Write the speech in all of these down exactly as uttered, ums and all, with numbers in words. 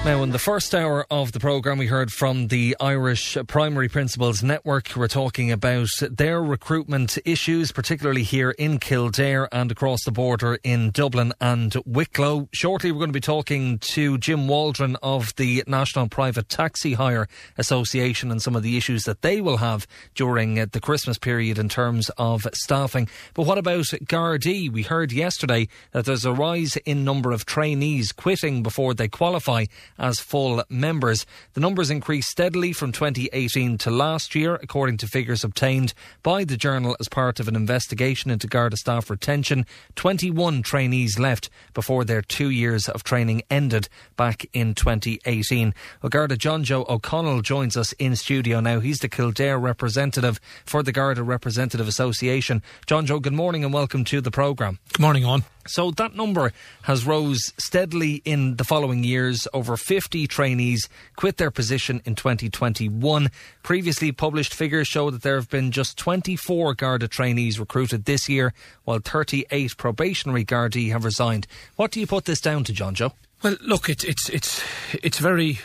Now, in the first hour of the programme, we heard from the Irish Primary Principals Network, who were talking about their recruitment issues, particularly here in Kildare and across the border in Dublin and Wicklow. Shortly, we're going to be talking to Jim Waldron of the National Private Taxi Hire Association and some of the issues that they will have during the Christmas period in terms of staffing. But what about Gardaí? We heard yesterday that there's a rise in number of trainees quitting before they qualify as full members. The numbers increased steadily from twenty eighteen to last year, according to figures obtained by the Journal as part of an investigation into Garda staff retention. twenty-one trainees left before their two years of training ended back in twenty eighteen. Well, Garda John Joe O'Connell joins us in studio now. He's the Kildare representative for the Garda Representative Association. John Joe, good morning and welcome to the programme. Good morning, Owen. So that number has rose steadily in the following years. Over fifty trainees quit their position in twenty twenty-one. Previously published figures show that there have been just twenty-four Garda trainees recruited this year, while thirty-eight probationary Gardaí have resigned. What do you put this down to, John Joe? Well, look, it's it's it's it's very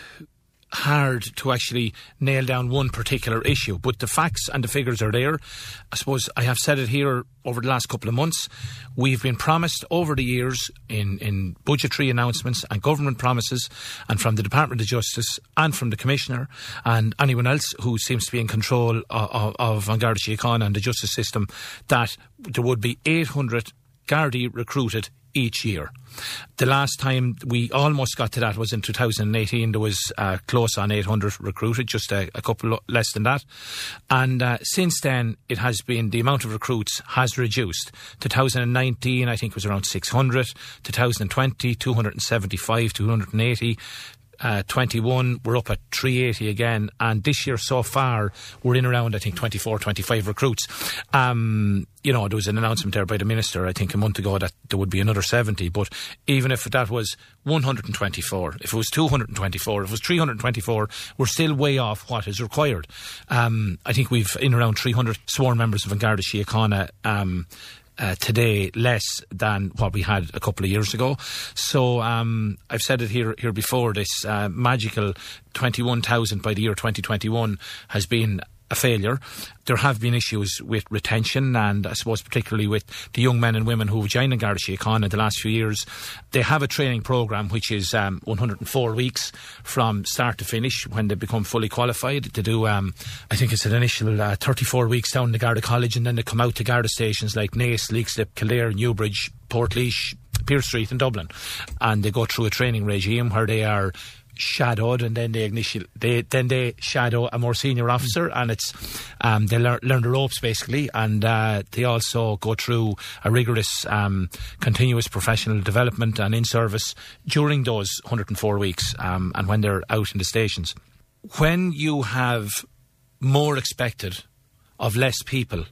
hard to actually nail down one particular issue, but the facts and the figures are there. I suppose I have said it here over the last couple of months. We've been promised over the years in, in budgetary announcements and government promises, and from the Department of Justice and from the Commissioner and anyone else who seems to be in control of, of An Garda Síochána and the justice system, that there would be eight hundred Gardaí recruited each year. The last time we almost got to that was in two thousand eighteen. There was uh, close on eight hundred recruited, just a, a couple less than that. And uh, since then, it has been, the amount of recruits has reduced. two thousand nineteen, I think, was around six hundred. two thousand twenty, two hundred seventy-five, two hundred eighty. Uh, twenty-one, we're up at three eighty again, and this year so far we're in around, I think, twenty-four, twenty-five recruits. Um, you know, there was an announcement there by the Minister, I think a month ago, that there would be another seventy, but even if that was one hundred twenty-four, if it was two hundred twenty-four, if it was three hundred twenty-four, we're still way off what is required. Um, I think we've in around three hundred sworn members of An Garda Síochána um Uh, today, less than what we had a couple of years ago. So um, I've said it here here before, this uh, magical twenty-one thousand by the year twenty twenty-one has been a failure. There have been issues with retention, and I suppose particularly with the young men and women who have joined An Garda Síochána in the last few years. They have a training programme which is um, one hundred four weeks from start to finish when they become fully qualified. They do, um, I think it's an initial uh, thirty-four weeks down in the Garda College, and then they come out to Garda stations like Naas, Leixlip, Kildare, Newbridge, Portlaoise, Pearse Street and Dublin, and they go through a training regime where they are shadowed, and then they initial they then they shadow a more senior officer, and it's um, they learn, learn the ropes basically, and uh, they also go through a rigorous um, continuous professional development and in service during those one hundred four weeks, um, and when they're out in the stations. When you have more expected of less people,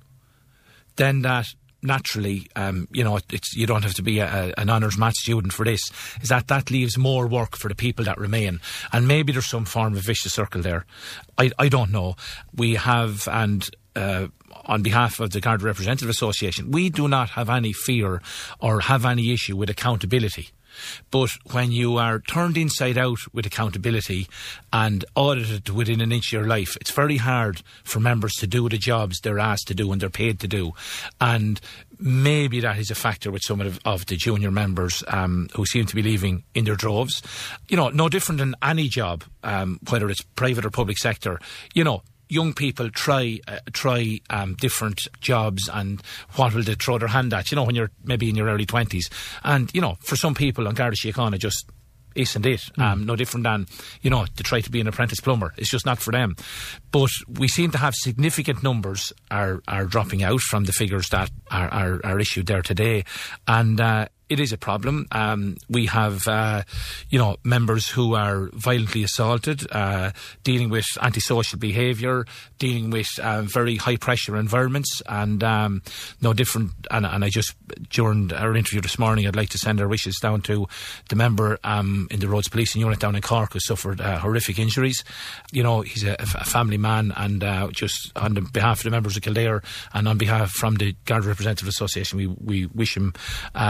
then that naturally, um, you know, it's, you don't have to be a, an honours maths student for this, is that that leaves more work for the people that remain. And maybe there's some form of vicious circle there. I, I don't know. We have, and uh, on behalf of the Garda Representative Association, we do not have any fear or have any issue with accountability. But when you are turned inside out with accountability and audited within an inch of your life, it's very hard for members to do the jobs they're asked to do and they're paid to do. And maybe that is a factor with some of, of the junior members um, who seem to be leaving in their droves. You know, no different than any job, um, whether it's private or public sector. You know, young people try uh, try um, different jobs, and what will they throw their hand at, you know, when you're maybe in your early twenties. And, you know, for some people, An Garda Síochána just isn't it. Mm. Um, no different than, you know, to try to be an apprentice plumber. It's just not for them. But we seem to have significant numbers are, are dropping out from the figures that are, are, are issued there today. And uh, it is a problem. Um, we have, uh, you know, members who are violently assaulted, uh, dealing with antisocial behaviour, dealing with uh, very high-pressure environments, and um, no different. And, and I just, during our interview this morning, I'd like to send our wishes down to the member um, in the Roads Policing Unit down in Cork who suffered uh, horrific injuries. You know, he's a, a family man, and uh, just on the behalf of the members of Kildare and on behalf from the Garda Representative Association, we, we wish him uh, her best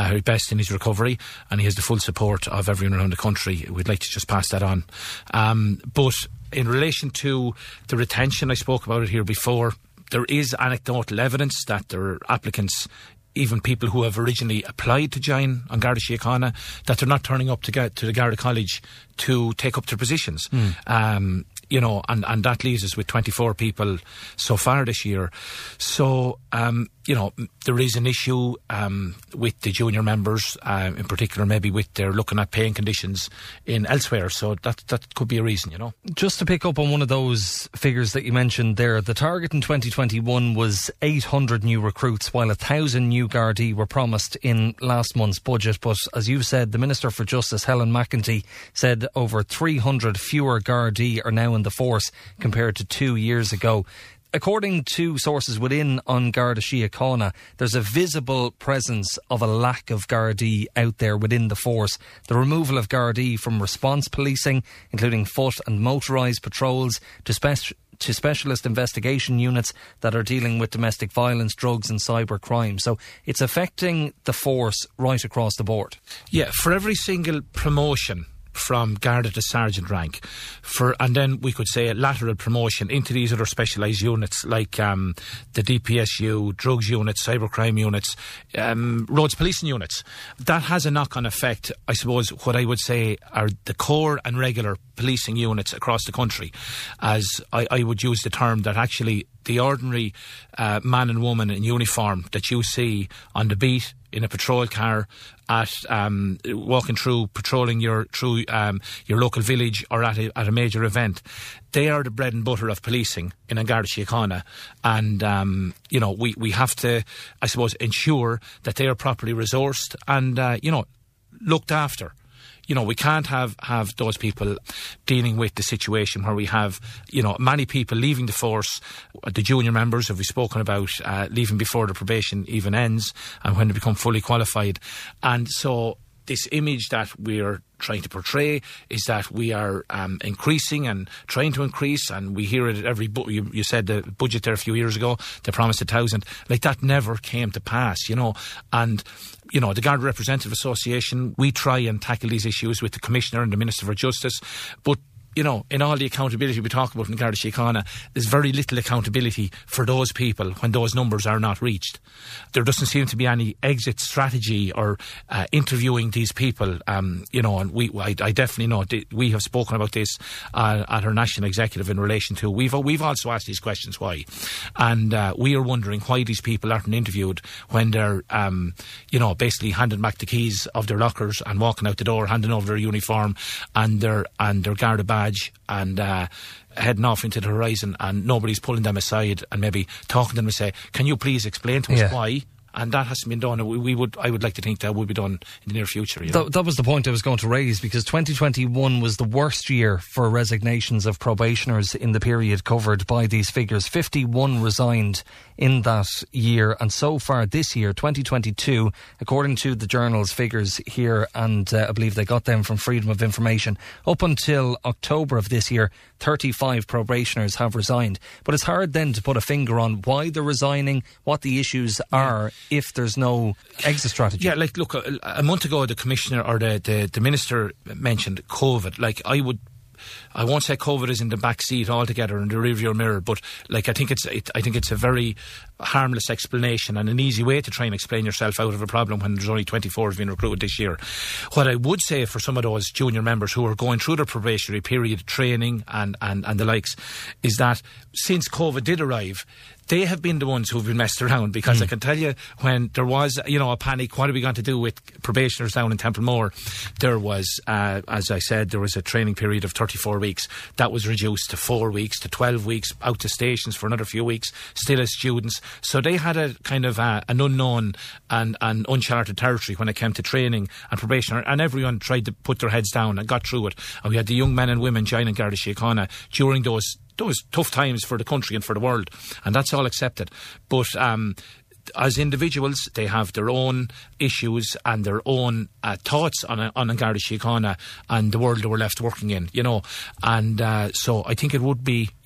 best in his recovery, and he has the full support of everyone around the country. We'd like to just pass that on. Um, but in relation to the retention, I spoke about it here before, there is anecdotal evidence that there are applicants, even people who have originally applied to join on Garda Síochána, that they're not turning up to get to the Garda College to take up their positions. Mm. Um, you know, and, and that leaves us with twenty-four people so far this year. So, um, you know, there is an issue um, with the junior members, uh, in particular, maybe with their looking at paying conditions in elsewhere. So that that could be a reason, you know. Just to pick up on one of those figures that you mentioned there, the target in twenty twenty-one was eight hundred new recruits, while one thousand new Gardaí were promised in last month's budget. But as you've said, the Minister for Justice, Helen McEntee, said over three hundred fewer Gardaí are now in the force compared to two years ago. According to sources within on Garda Síochána, there's a visible presence of a lack of Gardaí out there within the force. The removal of Gardaí from response policing, including foot and motorised patrols, to spec- to specialist investigation units that are dealing with domestic violence, drugs and cyber crime. So it's affecting the force right across the board. Yeah, for every single promotion from Garda to sergeant rank, for and then we could say a lateral promotion into these other specialised units like um, the D P S U, drugs units, cybercrime units, um, roads policing units. That has a knock-on effect, I suppose, what I would say are the core and regular policing units across the country, as I, I would use the term that actually the ordinary uh, man and woman in uniform that you see on the beat, in a patrol car, at um, walking through, patrolling your through um, your local village or at a, at a major event, they are the bread and butter of policing in Garda Síochána, and um, you know we we have to, I suppose, ensure that they are properly resourced and uh, you know looked after. You know, we can't have, have those people dealing with the situation where we have, you know, many people leaving the force, the junior members, have we spoken about, uh, leaving before the probation even ends and when they become fully qualified. And so this image that we're trying to portray is that we are um, increasing and trying to increase, and we hear it at every bu- you, you said the budget there a few years ago, they promised a thousand. Like, that never came to pass, you know. And you know, the Garda Representative Association, we try and tackle these issues with the Commissioner and the Minister for Justice, but you know, in all the accountability we talk about in Garda Síochána, there's very little accountability for those people when those numbers are not reached. There doesn't seem to be any exit strategy or uh, interviewing these people, um, you know, and we, I, I definitely know th- we have spoken about this uh, at our National Executive in relation to, we've, we've also asked these questions why, and uh, we are wondering why these people aren't interviewed when they're, um, you know, basically handing back the keys of their lockers and walking out the door, handing over their uniform and their, and their Garda badge and uh, heading off into the horizon, and nobody's pulling them aside and maybe talking to them and say, can you please explain to us yeah. why? And that hasn't been done. We, we would, I would like to think that would be done in the near future. You know? that, that was the point I was going to raise, because twenty twenty-one was the worst year for resignations of probationers in the period covered by these figures. fifty-one resigned in that year, and so far this year, twenty twenty-two, according to the Journal's figures here, and uh, I believe they got them from Freedom of Information, up until October of this year, thirty-five probationers have resigned. But it's hard then to put a finger on why they're resigning, what the issues are, if there's no exit strategy. Yeah, like, look, a, a month ago the Commissioner or the, the, the Minister mentioned COVID. Like, I would, I won't say COVID is in the back seat altogether in the rearview mirror, but like I think it's it, I think it's a very harmless explanation and an easy way to try and explain yourself out of a problem when there's only twenty-four have been recruited this year. What I would say for some of those junior members who are going through their probationary period, training and, and, and the likes, is that since COVID did arrive, they have been the ones who've been messed around, because mm. I can tell you, when there was, you know, a panic, what are we going to do with probationers down in Templemore? There was, uh, as I said, there was a training period of thirty-four weeks. That was reduced to four weeks, to twelve weeks, out to stations for another few weeks, still as students. So they had a kind of uh, an unknown and, and uncharted territory when it came to training and probation, and everyone tried to put their heads down and got through it. And we had the young men and women joining Garda Síochána during those those tough times for the country and for the world, and that's all accepted. But um, as individuals, they have their own issues and their own uh, thoughts on a, on Garda Síochána and the world that we're left working in, you know. And uh, so I think it would be, you know,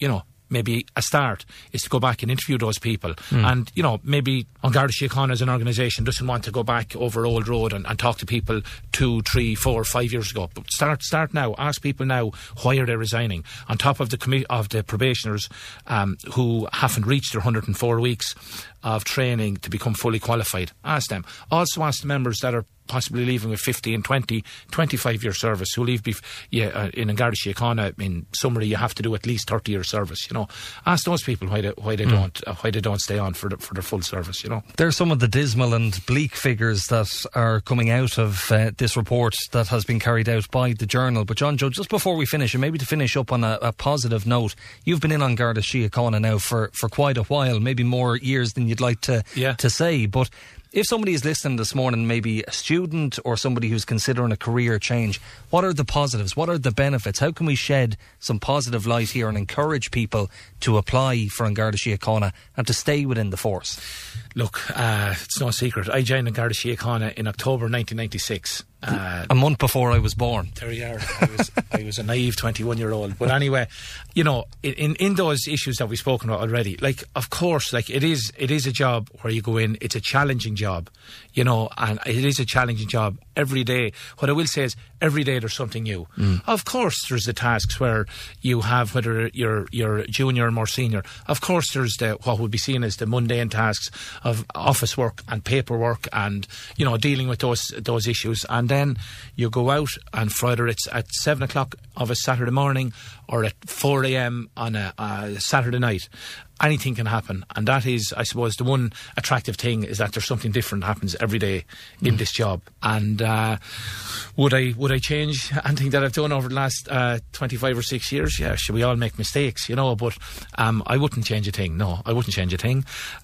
maybe a start is to go back and interview those people. Mm. And, you know, maybe An Garda Síochána as an organisation doesn't want to go back over Old Road and, and talk to people two, three, four, five years ago. But start start now. Ask people now, why are they resigning? On top of the commi- of the probationers um, who haven't reached their one hundred four weeks of training to become fully qualified. Ask them. Also ask the members that are possibly leaving with fifty and twenty, twenty-five year service who leave bef- yeah, uh, in An Garda Síochána. In summary, you have to do at least thirty year service, you know. Ask those people why they, why they mm. don't uh, why they don't stay on for the, for their full service, you know. There's some of the dismal and bleak figures that are coming out of uh, this report that has been carried out by the Journal. But John Joe, just before we finish, and maybe to finish up on a, a positive note, you've been in An Garda Síochána now for, for quite a while, maybe more years than you'd like to yeah. to say, but if somebody is listening this morning, maybe a student or somebody who's considering a career change, what are the positives? What are the benefits? How can we shed some positive light here and encourage people to apply for An Garda Síochána and to stay within the force? Look, uh, it's no secret. I joined An Garda Síochána in October nineteen ninety-six. Uh, a month before I was born. There you are. I was, I was a naive twenty-one-year-old. But anyway, you know, in, in those issues that we've spoken about already, like, of course, like, it is it is a job where you go in, it's a challenging job, you know, and it is a challenging job every day. What I will say is, every day there's something new. Mm. Of course, there's the tasks where you have, whether you're, you're junior or more senior, of course there's the what would be seen as the mundane tasks of office work and paperwork and, you know, dealing with those those issues. And then you go out, and whether it's at seven o'clock of a Saturday morning or at four a.m. on a, a Saturday night, anything can happen. And that is, I suppose, the one attractive thing is that there's something different happens every day in mm. this job. And uh, would I would I change anything that I've done over the last uh, twenty-five or six years? Yeah, sure, we all make mistakes, you know, but um, I wouldn't change a thing. No, I wouldn't change a thing.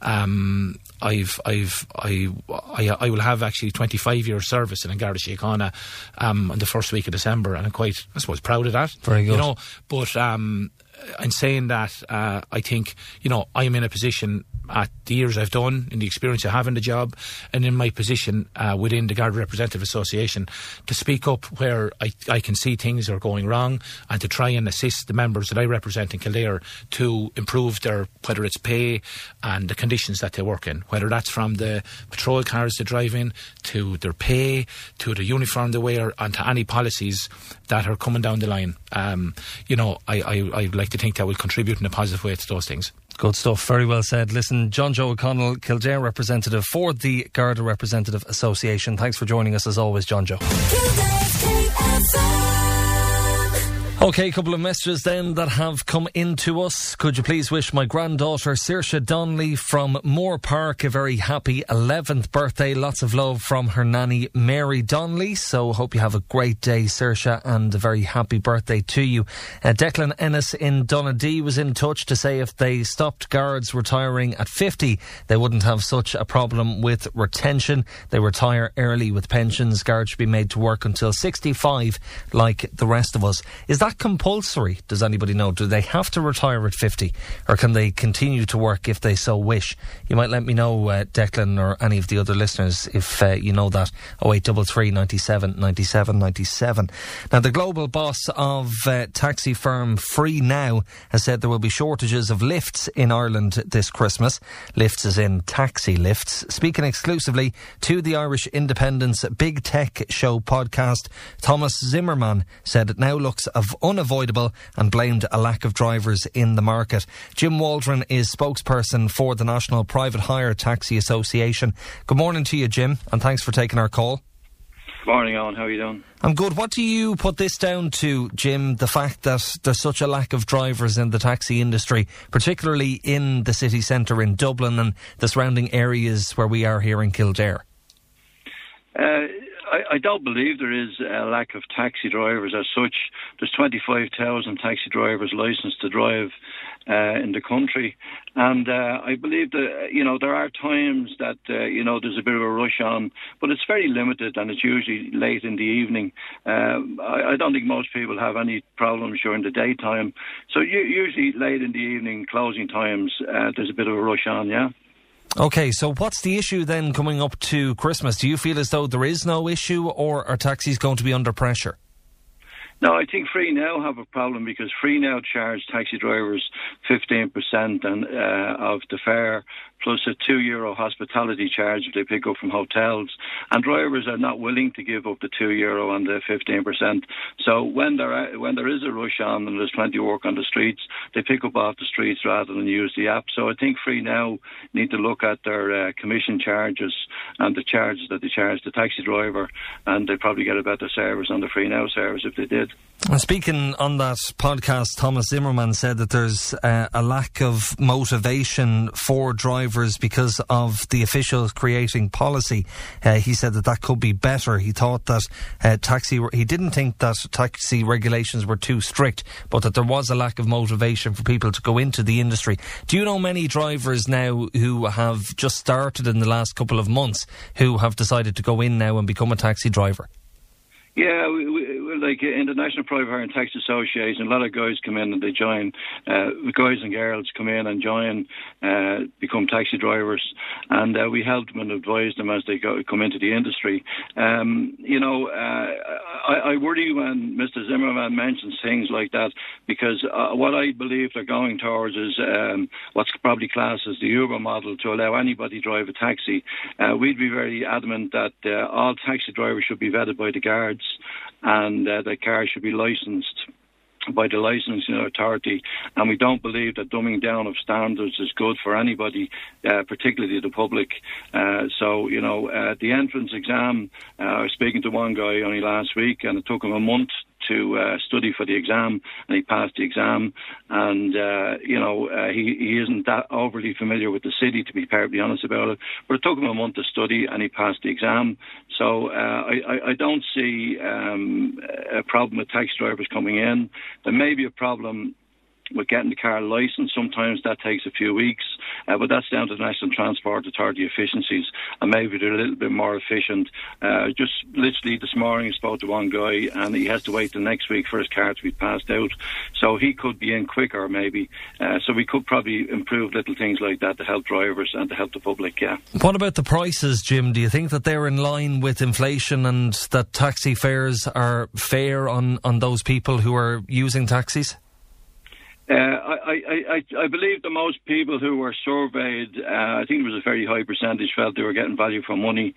Um, I've, I've, I, I, I will have actually twenty-five year service in An Garda Síochána um, on the first week of December, and I'm quite, I suppose, proud of that. Very good. You know, but um, in saying that, uh, I think, you know, I'm in a position at the years I've done, in the experience I have in the job, and in my position uh, within the Garda Representative Association, to speak up where I, I can see things are going wrong, and to try and assist the members that I represent in Kildare to improve their, whether it's pay and the conditions that they work in, whether that's from the patrol cars they drive in, to their pay, to the uniform they wear, and to any policies that are coming down the line. Um, you know, I, I, I'd like to think that will contribute in a positive way to those things. Good stuff. Very well said. Listen, John Joe O'Connell, Kildare representative for the Garda Representative Association. Thanks for joining us as always, John Joe. OK, a couple of messages then that have come in to us. Could you please wish my granddaughter Saoirse Donnelly from Moore Park a very happy eleventh birthday. Lots of love from her nanny Mary Donnelly. So hope you have a great day, Saoirse, and a very happy birthday to you. Uh, Declan Ennis in Donaghadee was in touch to say if they stopped guards retiring at fifty, they wouldn't have such a problem with retention. They retire early with pensions. Guards should be made to work until sixty-five like the rest of us. Is that compulsory? Does anybody know? Do they have to retire at fifty, or can they continue to work if they so wish? You might let me know, uh, Declan, or any of the other listeners, if uh, you know that. oh eight three three, ninety-seven, ninety-seven, ninety-seven. Now, the global boss of uh, taxi firm Free Now has said there will be shortages of lifts in Ireland this Christmas. Lifts as in taxi lifts. Speaking exclusively to the Irish Independent's Big Tech Show podcast, Thomas Zimmerman said it now looks of unavoidable and blamed a lack of drivers in the market. Jim Waldron is spokesperson for the National Private Hire Taxi Association. Good morning to you, Jim, and thanks for taking our call. Good morning, Alan. How are you doing? I'm good. What do you put this down to, Jim, the fact that there's such a lack of drivers in the taxi industry, particularly in the city centre in Dublin and the surrounding areas where we are here in Kildare? Uh, I, I don't believe there is a lack of taxi drivers as such. There's twenty-five thousand taxi drivers licensed to drive uh, in the country. And uh, I believe that, you know, there are times that, uh, you know, there's a bit of a rush on, but it's very limited and it's usually late in the evening. Uh, I, I don't think most people have any problems during the daytime. So you, usually late in the evening, closing times, uh, there's a bit of a rush on, yeah. OK, so what's the issue then coming up to Christmas? Do you feel as though there is no issue, or are taxis going to be under pressure? No, I think Free Now have a problem because Free Now charge taxi drivers fifteen percent and, uh, of the fare, plus a two euro hospitality charge if they pick up from hotels. And drivers are not willing to give up the two euro and the fifteen percent. So when there are, when there is a rush on and there's plenty of work on the streets, they pick up off the streets rather than use the app. So I think Free Now need to look at their uh, commission charges and the charges that they charge the taxi driver, and they'd probably get a better service on the Free Now service if they did. Speaking on that podcast, Thomas Zimmerman said that there's uh, a lack of motivation for drivers because of the officials creating policy. Uh, he said that that could be better. He thought that uh, taxi, he didn't think that taxi regulations were too strict, but that there was a lack of motivation for people to go into the industry. Do you know many drivers now who have just started in the last couple of months who have decided to go in now and become a taxi driver? Yeah, we, we, like in the National Private Hire and Taxi Association, a lot of guys come in and they join. Uh, guys and girls come in and join, uh, become taxi drivers, and uh, we help them and advise them as they go, come into the industry. Um, you know, uh, I, I worry when Mister Zimmerman mentions things like that, because uh, what I believe they're going towards is um, what's probably classed as the Uber model, to allow anybody drive a taxi. Uh, we'd be very adamant that uh, all taxi drivers should be vetted by the guards, and uh, the car should be licensed by the licensing authority, and we don't believe that dumbing down of standards is good for anybody, uh, particularly the public. Uh, so, you know, uh, the entrance exam, uh, I was speaking to one guy only last week, and it took him a month to uh, study for the exam, and he passed the exam. And uh, you know, uh, he, he isn't that overly familiar with the city, to be perfectly honest about it, but it took him a month to study and he passed the exam. So uh, I, I don't see um, a problem with taxi drivers coming in. There may be a problem with getting the car licensed. Sometimes that takes a few weeks, uh, but that's down to the National Transport Authority efficiencies, and maybe they're a little bit more efficient. Uh, just literally this morning I spoke to one guy, and he has to wait till next week for his car to be passed out, so he could be in quicker maybe. Uh, so we could probably improve little things like that to help drivers and to help the public, yeah. What about the prices, Jim? Do you think that they're in line with inflation and that taxi fares are fair on, on those people who are using taxis? Uh, I, I, I, I believe the most people who were surveyed, uh, I think it was a very high percentage, felt they were getting value for money.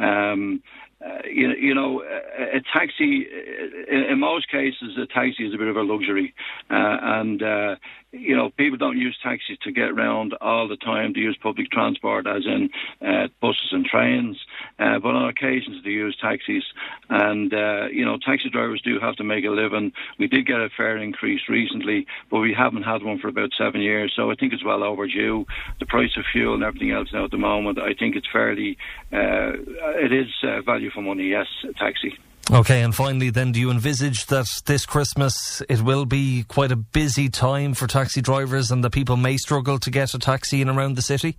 Um, uh, you, you know, a, a taxi, in, in most cases, a taxi is a bit of a luxury. Uh, and, uh, you know, people don't use taxis to get around all the time. They use public transport, as in uh, buses and trains. Uh, but on occasions, they use taxis. And, uh, you know, taxi drivers do have to make a living. We did get a fare increase recently, but we haven't had one for about seven years. So I think it's well overdue. The price of fuel and everything else now at the moment, I think it's fairly, uh, it is uh, value for money, yes, a taxi. OK, and finally then, do you envisage that this Christmas it will be quite a busy time for taxi drivers and that people may struggle to get a taxi in around the city?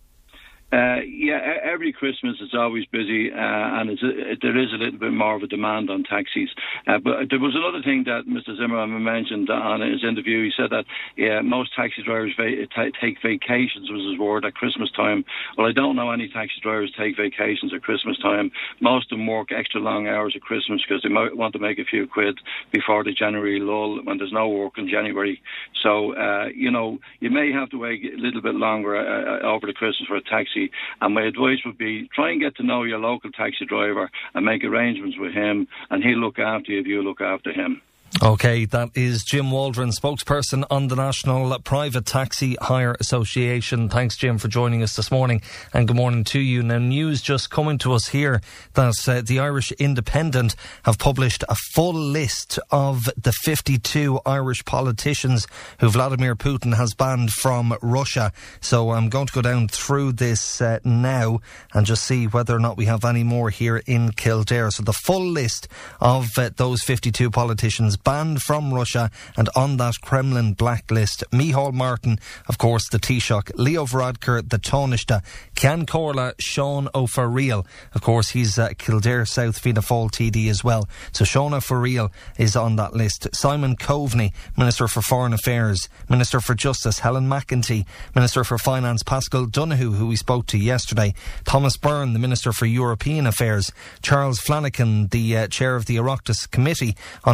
Uh, yeah, every Christmas it's always busy, uh, and it's a, it, there is a little bit more of a demand on taxis. Uh, but there was another thing that Mister Zimmerman mentioned on his interview. He said that yeah, most taxi drivers va- t- take vacations, was his word, at Christmas time. Well, I don't know any taxi drivers take vacations at Christmas time. Most of them work extra long hours at Christmas because they might want to make a few quid before the January lull when there's no work in January. So, uh, you know, you may have to wait a little bit longer uh, over the Christmas for a taxi. And my advice would be try and get to know your local taxi driver and make arrangements with him, and he'll look after you if you look after him. OK, that is Jim Waldron, spokesperson on the National Private Taxi Hire Association. Thanks, Jim, for joining us this morning, and good morning to you. Now, news just coming to us here that uh, the Irish Independent have published a full list of the fifty-two Irish politicians who Vladimir Putin has banned from Russia. So I'm going to go down through this uh, now and just see whether or not we have any more here in Kildare. So the full list of uh, those fifty-two politicians banned from Russia and on that Kremlin blacklist: Micheál Martin, of course, the Taoiseach; Leo Varadkar, the Taoiseach; Ceann Comhairle, Sean O'Farrell, of course, he's uh, Kildare South Fianna Fáil T D as well. So Sean O'Farrell is on that list. Simon Coveney, Minister for Foreign Affairs; Minister for Justice, Helen McEntee; Minister for Finance, Pascal Donoghue, who we spoke to yesterday; Thomas Byrne, the Minister for European Affairs; Charles Flanagan, the uh, Chair of the Oireachtas Committee on Foreign Affairs;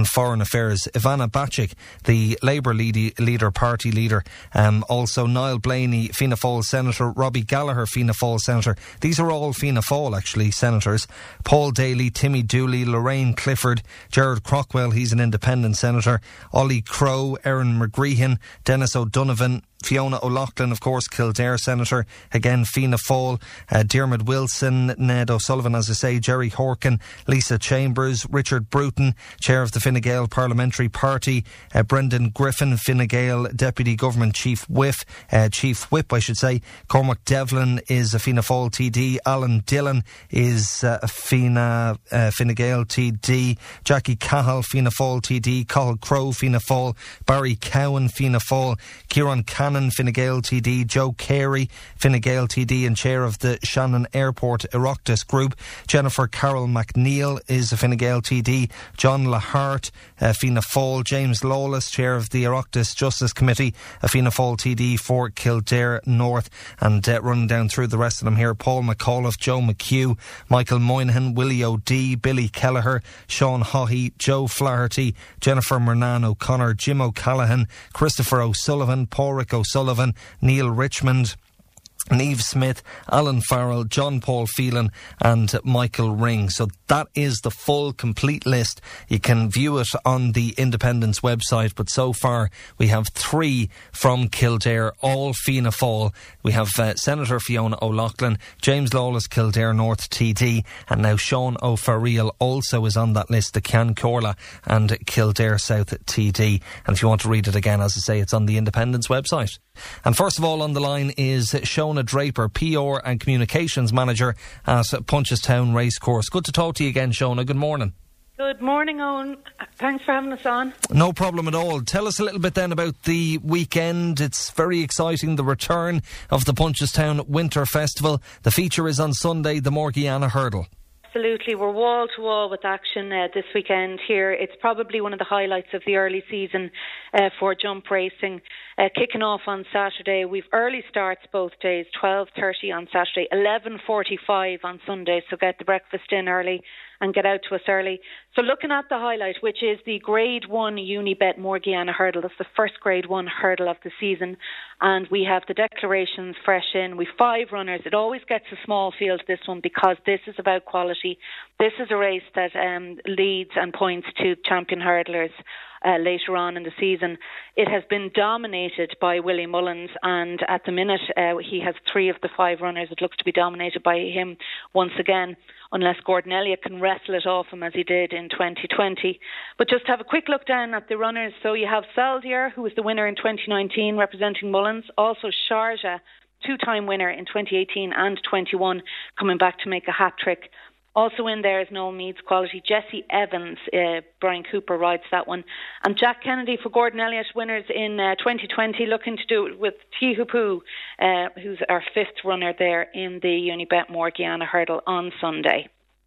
Affairs, Ivana Bacik, the Labour lead- leader, party leader, um, also Niall Blaney, Fianna Fáil Senator, Robbie Gallagher, Fianna Fáil Senator. These are all Fianna Fáil, actually, senators. Paul Daly, Timmy Dooley, Lorraine Clifford, Gerard Crockwell, he's an independent senator, Ollie Crow, Erin McGreehan, Dennis O'Donovan, Fiona O'Loughlin, of course, Kildare Senator, again Fianna Fáil, uh, Diarmuid Wilson, Ned O'Sullivan, as I say, Jerry Horkin, Lisa Chambers, Richard Bruton, Chair of the Fine Gael Parliamentary Party, uh, Brendan Griffin, Fine Gael Deputy Government Chief Whip, uh, Chief Whip, I should say, Cormac Devlin is a Fianna Fáil T D, Alan Dillon is uh, a Fianna, uh, Fine Gael T D, Jackie Cahill, Fianna Fáil T D, Cathal Crowe, Fianna Fáil, Barry Cowan, Fianna Fáil, Kieran Cannon, Fine Gael T D, Joe Carey, Fine Gael T D and Chair of the Shannon Airport Oireachtas Group, Jennifer Carroll McNeil is a Fine Gael T D, John Lahart, uh, Fianna Fáil, James Lawless, Chair of the Oireachtas Justice Committee, a Fianna Fáil T D for Kildare North, and uh, running down through the rest of them here, Paul McAuliffe, Joe McHugh, Michael Moynihan, Willie O'Dea, Billy Kelleher, Sean Haughey, Joe Flaherty, Jennifer Murnan O'Connor, Jim O'Callaghan, Christopher O'Sullivan, Pádraig O'Sullivan, Neil Richmond, Niamh Smith, Alan Farrell, John Paul Phelan and Michael Ring. So that is the full, complete list. You can view it on the Independence website, but so far we have three from Kildare, all Fianna Fáil. We have uh, Senator Fiona O'Loughlin, James Lawless, Kildare North T D, and now Sean O'Farrell also is on that list, the Ceann Comhairle and Kildare South T D. And if you want to read it again, as I say, it's on the Independence website. And first of all on the line is Shona Draper, P R and Communications Manager at Punchestown Racecourse. Good to talk to you again, Shona. Good morning. Good morning, Owen. Thanks for having us on. No problem at all. Tell us a little bit then about the weekend. It's very exciting, the return of the Punchestown Winter Festival. The feature is on Sunday, the Morgiana Hurdle. Absolutely. We're wall to wall with action uh, this weekend here. It's probably one of the highlights of the early season uh, for jump racing. Uh, kicking off on Saturday, we've early starts both days, twelve thirty on Saturday, eleven forty-five on Sunday, so get the breakfast in early and get out to us early. So looking at the highlight, which is the Grade one Unibet Morgiana Hurdle. That's the first Grade one hurdle of the season. And we have the declarations fresh in. We've five runners. It always gets a small field, this one, because this is about quality. This is a race that um, leads and points to champion hurdlers uh, later on in the season. It has been dominated by Willie Mullins, and at the minute uh, he has three of the five runners. It looks to be dominated by him once again, unless Gordon Elliott can wrestle it off him as he did in twenty twenty. But just have a quick look down at the runners. So you have Saldier, who was the winner in twenty nineteen, representing Mullins. Also Sharjah, two-time winner in twenty eighteen and twenty-one, coming back to make a hat-trick. Also in there is Noel Meads quality. Jesse Evans, uh, Brian Cooper rides that one. And Jack Kennedy for Gordon Elliott, winners in uh, twenty twenty, looking to do it with Tihupu, uh, who's our fifth runner there in the Unibet Morgiana Hurdle on Sunday.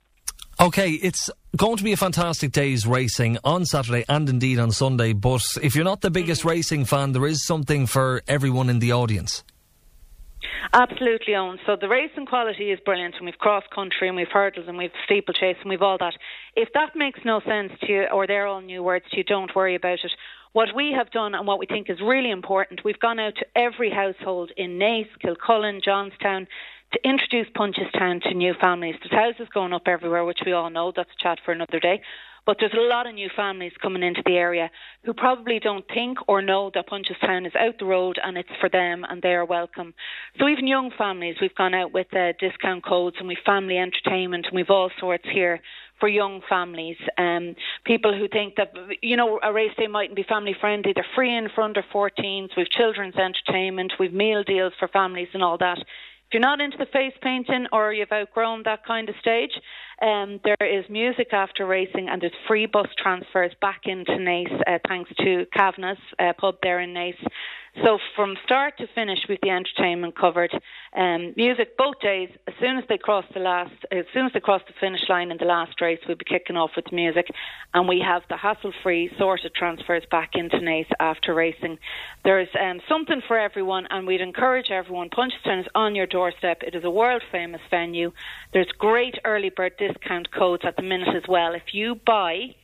OK, it's going to be a fantastic day's racing on Saturday and indeed on Sunday, but if you're not the biggest mm-hmm. racing fan, there is something for everyone in the audience. Absolutely, Owen. So the racing quality is brilliant, and we've cross country and we've hurdles and we've steeplechase and we've all that. If that makes no sense to you, or they're all new words to you, don't worry about it. What we have done and what we think is really important, we've gone out to every household in Naas, Kilcullen, Johnstown, to introduce Punchestown to new families. There's houses going up everywhere, which we all know. That's a chat for another day. But there's a lot of new families coming into the area who probably don't think or know that Punchestown is out the road and it's for them and they are welcome. So even young families, we've gone out with uh, discount codes and we've family entertainment and we've all sorts here for young families. Um, people who think that, you know, a race day mightn't be family friendly. They're free in for under fourteens. We've children's entertainment. We've meal deals for families and all that. If you're not into the face painting or you've outgrown that kind of stage, um, there is music after racing and there's free bus transfers back into Naas, uh, thanks to Kavanagh's uh, pub there in Naas. So from start to finish, we've the entertainment covered. Um, music both days. As soon as they cross the last, as soon as they cross the finish line in the last race, we'll be kicking off with music, and we have the hassle-free sorted transfers back into Naas after racing. There's um, something for everyone, and we'd encourage everyone. Punchestown is on your doorstep. It is a world-famous venue. There's great early bird discount codes at the minute as well. If you buy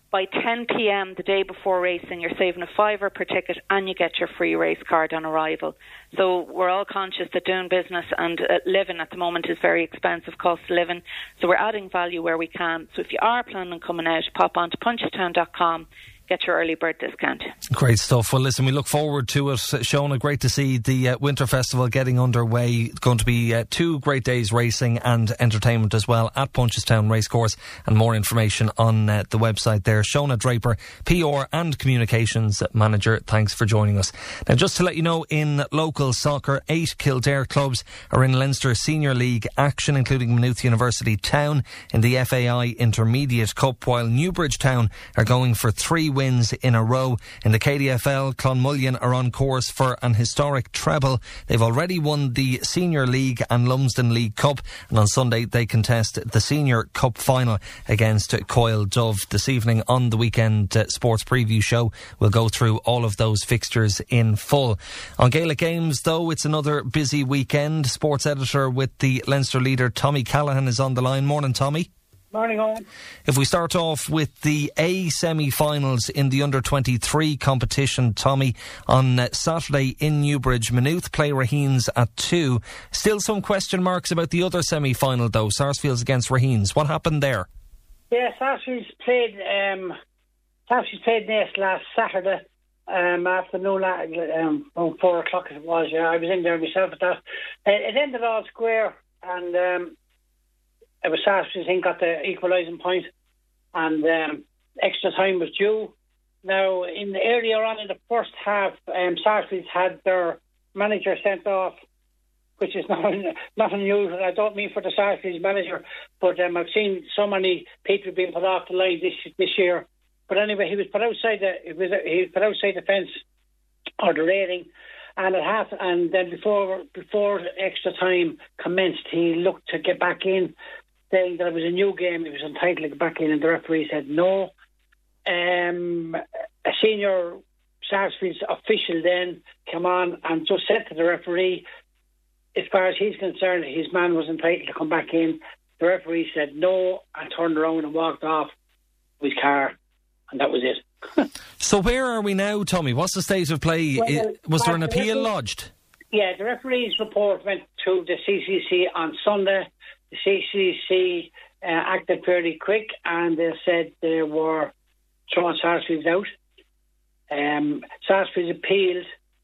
by ten p.m. the day before racing, you're saving a fiver per ticket and you get your free race card on arrival. So we're all conscious that doing business and uh, living at the moment is very expensive, cost of living. So we're adding value where we can. So if you are planning on coming out, pop on to punchestown dot com. Get your early bird discount. Great stuff. Well, listen, we look forward to it. Shona, great to see the uh, Winter Festival getting underway. It's going to be uh, two great days racing and entertainment as well at Punchestown Racecourse, and more information on uh, the website there. Shona Draper, P R and Communications Manager, thanks for joining us. Now, just to let you know, in local soccer, eight Kildare clubs are in Leinster Senior League action, including Maynooth University Town in the F A I Intermediate Cup, while Newbridge Town are going for three wins in a row. In the K D F L, Clonmullion are on course for an historic treble. They've already won the Senior League and Lumsden League Cup, and on Sunday they contest the Senior Cup final against Coyle Dove. This evening on the Weekend uh, Sports Preview Show, we'll go through all of those fixtures in full. On Gaelic Games, though, it's another busy weekend. Sports editor with the Leinster leader, Tommy Callaghan, is on the line. Morning, Tommy. Morning, Owen. If we start off with the A semi-finals in the under twenty-three competition, Tommy, on uh, Saturday in Newbridge, Maynooth play Raheens at two. Still some question marks about the other semi-final, though. Sarsfields against Raheens. What happened there? Yeah, Sarsfields played um, Sarsfields played Naas last Saturday um, afternoon, um, around four o'clock as it was. Yeah, I was in there myself at that. Uh, it ended all square, and um, it was Sarsfields, I think, got the equalising point, and um, extra time was due. Now, in the earlier on in the first half, um, Sarsfields had their manager sent off, which is not not unusual. I don't mean for the Sarsfields manager, but um, I've seen so many people being put off the line this this year. But anyway, he was put outside the he was he was put outside the fence or the railing. And at half, and then before before extra time commenced, he looked to get back in, saying that it was a new game, he was entitled to get back in, and the referee said no. Um, a senior Sarsfields official then came on and just said to the referee, as far as he's concerned, his man was entitled to come back in. The referee said no and turned around and walked off with his car, and that was it. So where are we now, Tommy? What's the state of play? Well, was there an the appeal referee, lodged? Yeah, the referee's report went to the C C C on Sunday. The C C C uh, acted fairly quick, and they said they were throwing Sarsfields out. Um, Sarsfields appealed,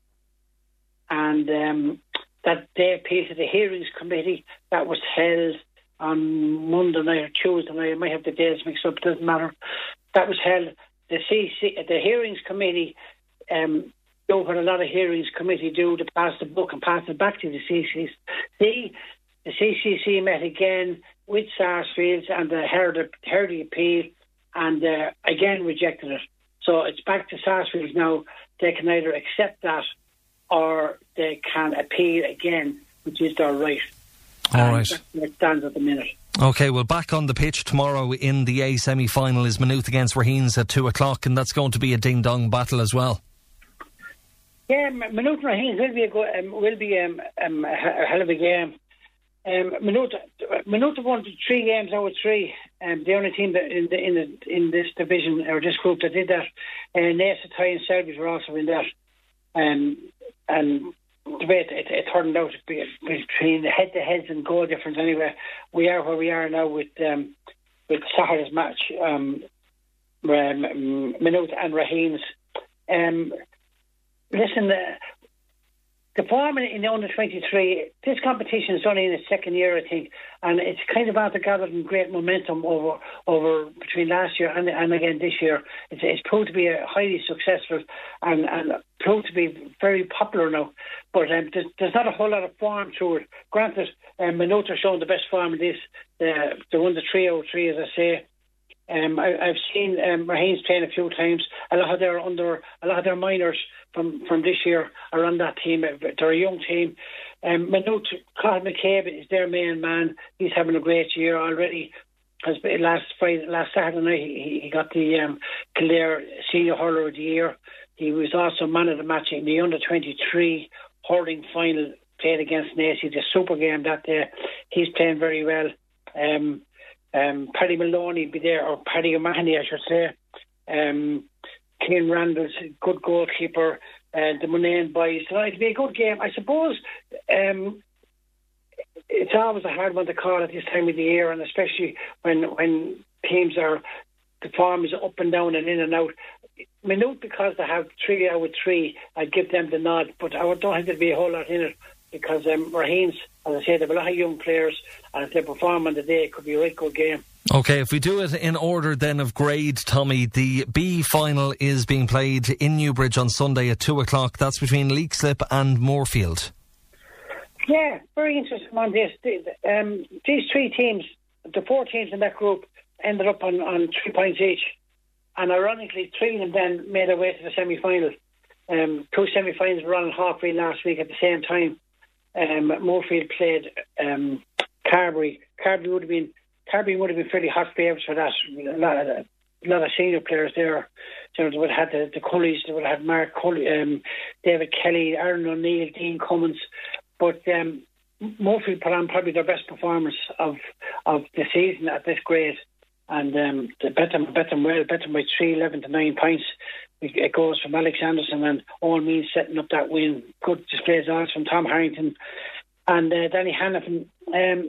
and um, that they appealed to the hearings committee that was held on Monday night or Tuesday night. I might have the days mixed up, doesn't matter. That was held. The C C, the hearings committee, um, do what a lot of hearings committee do, to pass the book and pass it back to the C C C. The C C C met again with Sarsfields, and they heard, heard the appeal and uh, again rejected it. So it's back to Sarsfields now. They can either accept that or they can appeal again, which is their right. All and right. That's where it stands at the minute. OK, well, back on the pitch tomorrow in the A semi-final is Maynooth against Raheens at two o'clock, and that's going to be a ding-dong battle as well. Yeah, Maynooth and Raheens will be a good, um, will be um, um, a hell of a game. Um, Maynooth, Maynooth have won three games out of three. Um, the only team that in the, in the, in this division or this group that did that. Uh, Naas, Ty and Selby's were also in that. Um, and the way it, it, it turned out to be between the head-to-heads and goal difference. Anyway, we are where we are now with um, with Saturday's match. Um, um, Maynooth and Raheens. Um, listen. Uh, The form in the under twenty-three, this competition is only in its second year, I think, and it's kind of after gathering great momentum over over between last year and, and again this year. It's, it's proved to be a highly successful and, and proved to be very popular now. But um, there's, there's not a whole lot of form through it. Granted, um, Maynooth are showing the best form in this. Uh, they won the three out of three, as I say. Um, I, I've seen um, Raheens playing a few times. A lot of their under, a lot of their minors from, from this year are on that team. They're a young team. Um, Maynooth, Carl McCabe is their main man. He's having a great year already. Has been last Friday, last Saturday night, he, he got the um, Kildare Senior Hurler of the Year. He was also man of the match in the under twenty-three hurling final played against Naas. It's a super game that day. He's playing very well. Um, Um, Paddy Maloney be there, or Paddy O'Mahony, I should say. Um, Cian Randall's good goalkeeper, uh, the Munane boys. So it'll be a good game. I suppose um, it's always a hard one to call at this time of the year, and especially when when teams are, the form is up and down and in and out. Maynooth, because they have three out of three, I'd give them the nod, but I don't think there'd be a whole lot in it, because um, Raheen's, as I said, they have a lot of young players, and if they perform on the day, it could be a right good game. OK, if we do it in order then of grade, Tommy, the B final is being played in Newbridge on Sunday at two o'clock. That's between Leixlip and Moorfield. Yeah, very interesting on this. Um, these three teams, the four teams in that group, ended up on, on three points each. And ironically, three of them then made their way to the semi-final. Um, two semi-finals were on in Hawkfield last week at the same time. Um, Moorfield played um, Carberry. Carberry would have been Carberry would have been fairly hot favourites for that. A lot of, a lot of senior players there. You know, they would have had the, the Cullys, they would have had Mark Cully, um, David Kelly, Aaron O'Neill, Dean Cummins. But um, Moorfield put on probably their best performance of of the season at this grade. And um, they bet them, bet them well, bet them by three, eleven to nine points. It goes from Alex Anderson and all means setting up that win. Good displays also from Tom Harrington and uh, Danny Hannafin. Um,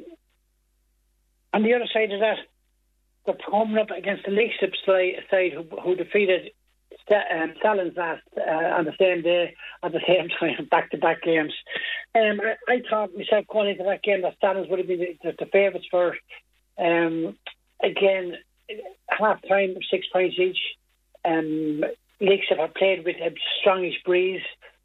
on the other side of that, they're coming up against the Leixlip side who, who defeated um, Salins last uh, on the same day, at the same time, back-to-back games. Um, I, I thought myself going into that game that Salins would have been the, the, the favourites for. Um, Again, half time, six points each. Um, Leixlip have played with a strongish breeze.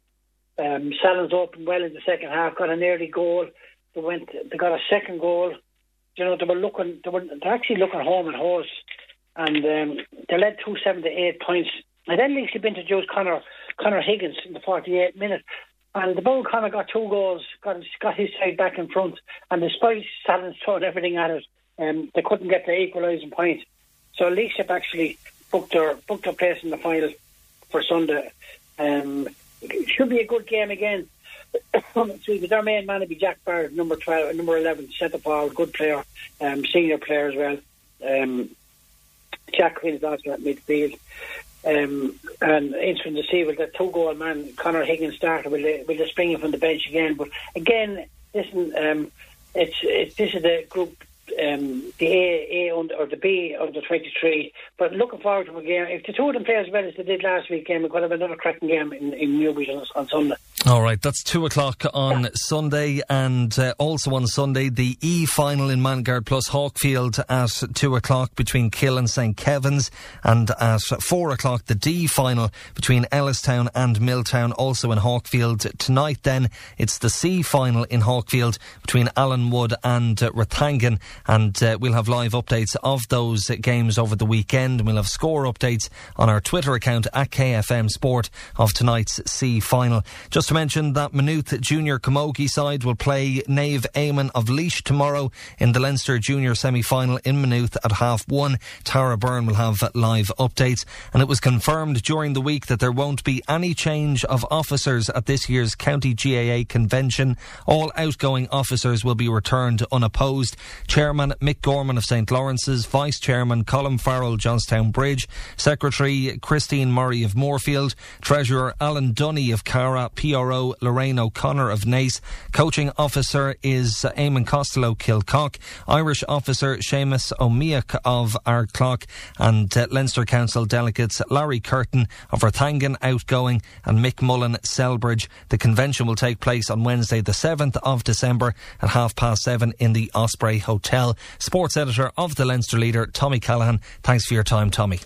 Um, Salins opened well in the second half, got an early goal. They went, they got a second goal. You know, they were looking, they were they're actually looking home and hose, and um, they led two seven to eight points. And then Leixlip introduced Conor Conor Higgins in the forty-eighth minute, and the ball Conor got two goals, got got his side back in front, and despite Salins throwing everything at it, Um, they couldn't get the equalising point. So Leixlip actually booked their, booked their place in the final for Sunday. Um, it should be a good game again. Their main man will be Jack Barrett, number twelve, number eleven, centre forward, good player, um, senior player as well. Um, Jack Quinn is also at midfield. Um, and interesting to see with the two goal man, Conor Higgins started with the, with the springing from the bench again. But again, listen, um, it's, it's this is the group. Um, the A, A under, or the B under twenty-three, but looking forward to a game. If the two of them play as well as they did last weekend, we're going to have another cracking game in, in Newbridge on, on Sunday. All right, that's two o'clock on Sunday, and uh, also on Sunday the E final in Mangard plus Hawkfield at two o'clock between Kill and Saint Kevin's, and at four o'clock the D final between Ellistown and Milltown, also in Hawkfield. Tonight then it's the C final in Hawkfield between Allenwood and uh, Rathangan, and uh, we'll have live updates of those uh, games over the weekend, and we'll have score updates on our Twitter account at K F M Sport of tonight's C final. Just to mention that Maynooth Junior Camogie side will play Nave Eamon of Laois tomorrow in the Leinster Junior semi-final in Maynooth at half one. Tara Byrne will have live updates, and it was confirmed during the week that there won't be any change of officers at this year's County G A A convention. All outgoing officers will be returned unopposed. Chairman Mick Gorman of Saint Lawrence's, Vice Chairman Colin Farrell, Johnstown Bridge, Secretary Christine Murray of Moorfield, Treasurer Alan Dunny of Cara, P R O Lorraine O'Connor of Naas. Coaching officer is uh, Eamon Costello Kilcock. Irish officer Seamus O'Meak of Ardclough, and uh, Leinster Council delegates Larry Curtin of Rathangan outgoing and Mick Mullen Selbridge. The convention will take place on Wednesday the seventh of December at half past seven in the Osprey Hotel. Sports editor of the Leinster Leader, Tommy Callahan. Thanks for your time, Tommy.